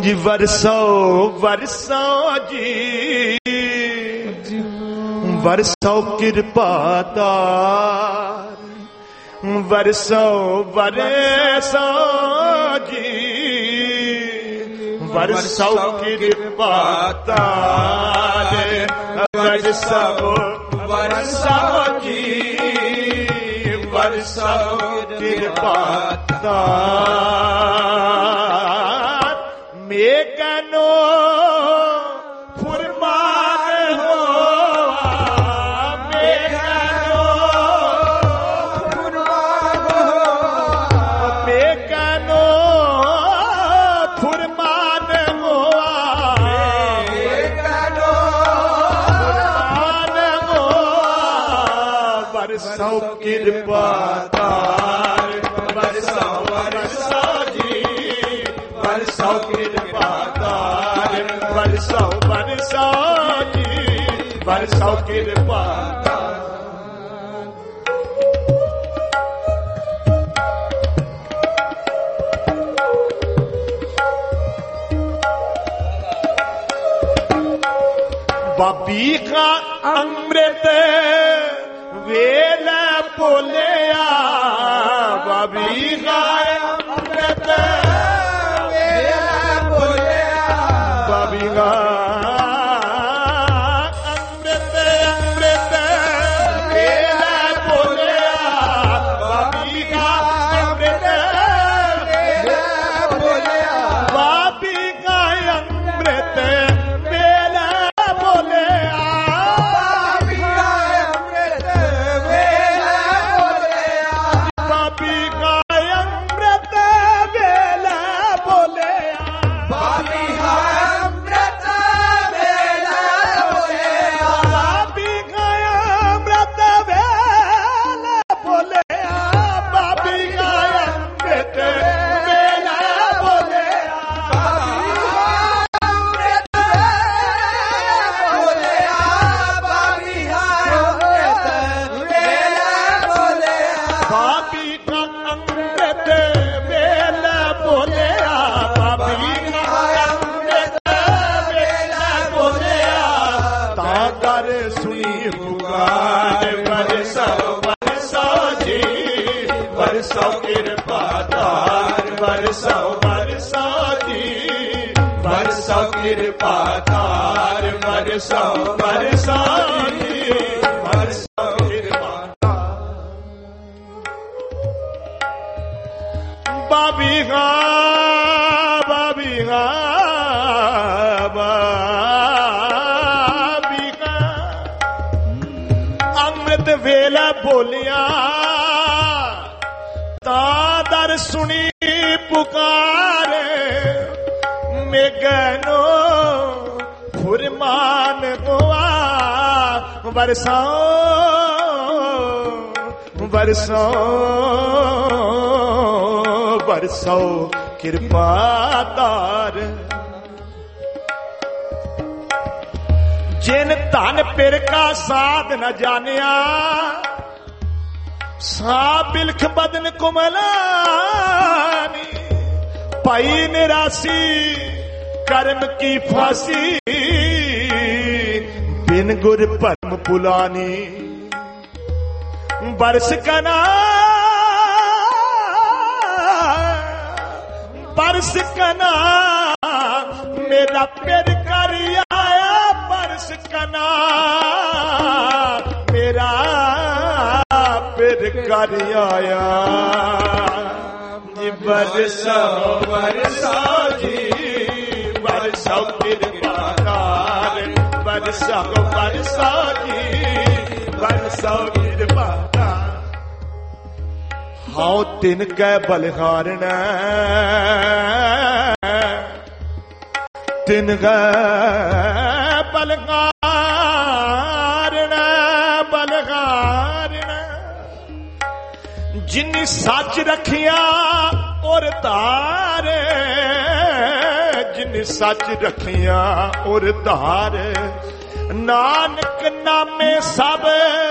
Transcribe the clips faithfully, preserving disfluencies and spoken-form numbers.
जी वरसो वरसो जी वरसो कृपा तार वरसो वरसो जी वरसो कृपा तार वरसो वरसो जी वरसो कृपा तार मेघनो फुरमान हो मेघनो फुरमान हो मेघनो फुरमान हो मेघनो फुरमान हो बरसो कृपा तार बरसो बरसो जी बरसो कृपा तार बरसो बरसो जी बरसो कृपा तार बाबी का अमृत वेल बोलिया बाबी का अमृत वेल बोलिया बाबी का अमृत अमृत वेल बोलिया बाबी का अमृत वेल बोलिया बाबी का अमृत वेल बोलिया बाबी का अमृत वेल बोलिया बाबी का अमृत वेल बोलिया बाबी का अमृत वेल बोलिया बाबी का अमृत वेल बोलिया बाबी का अमृत वेल बोलिया बाबी का अमृत वेल बोलिया तादर सुनी पुकार बरसो बरसो जी बरसो कृपा तार बरसो बरसो जी बरसो कृपा तार बरसो बरसो जी बरसो कृपा बाबी गा बाबी गा बाबी गा अमृत वेला बोलिया तादर सुनी पुकारे मेघनो फुरमान गोआ बरसाओ बरसो बरसो कृपा तार जिन धन पिर का साध न जानिया सा बिलख बदन कुमलानी पाई निरासी कर्म की फांसी बिन गुर परम पुलानी बरस कना बरस कना मेरा पेड़ कर आया बरस कना मेरा पेड़ कर आया जी बरसो बरसो जी बरसो कृपा तार बरसो बरसो जी बरसो कृपा हाउ तिन कै बलिहारण तिन कै बलिहारण बलिहारण जिन्नी सच रखिया और तार जिन्नी सच रखिया और तार नानक नामे सब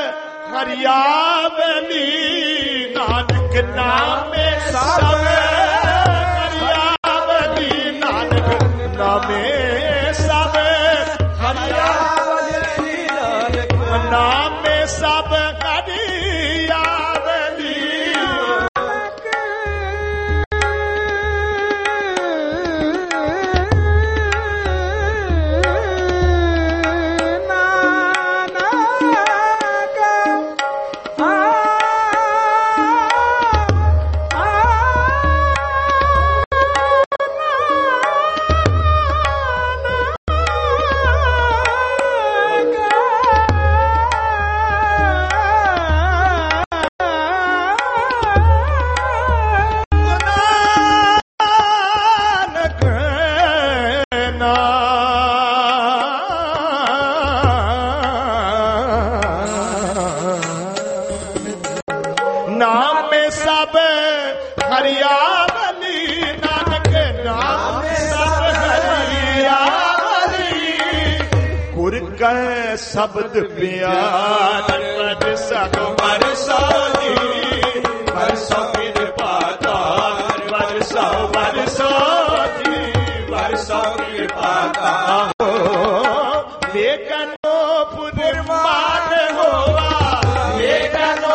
हरियावली नानक नामे सब हरियावली नानक नामे सब हरियावली नामे सब हरियावली नाम में सब हरियावली नानक नाम में सब हरियावली गुर का शब्द प्यार बरसो बरसो जी बरसो कृपा दार बरसो बरसो जी बरसो कृपा दार लेकनो पुरमान होवा लेकनो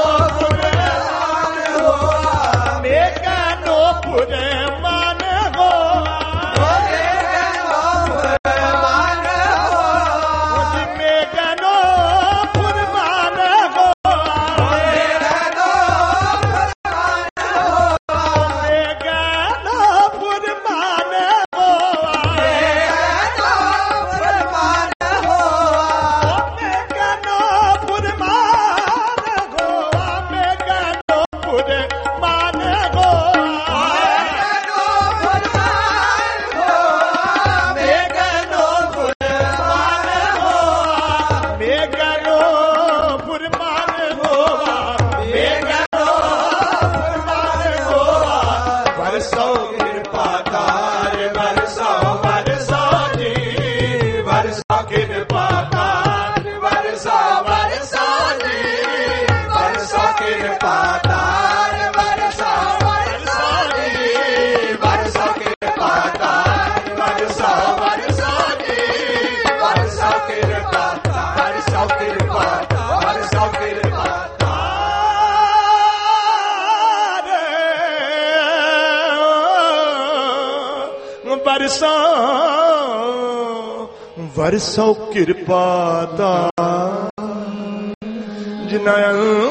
वरसो कृपा दा जिन्ना